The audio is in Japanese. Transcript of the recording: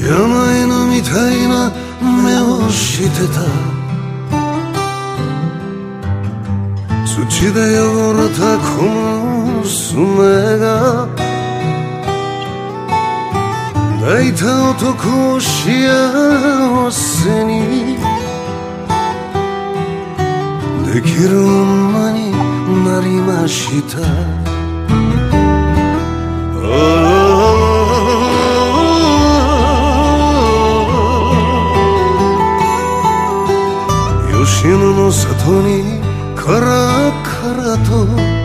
山犬みたいな目をしてた。土で汚れた小娘が抱いた男を幸せにできる女になりました。吉野の里にカラカラと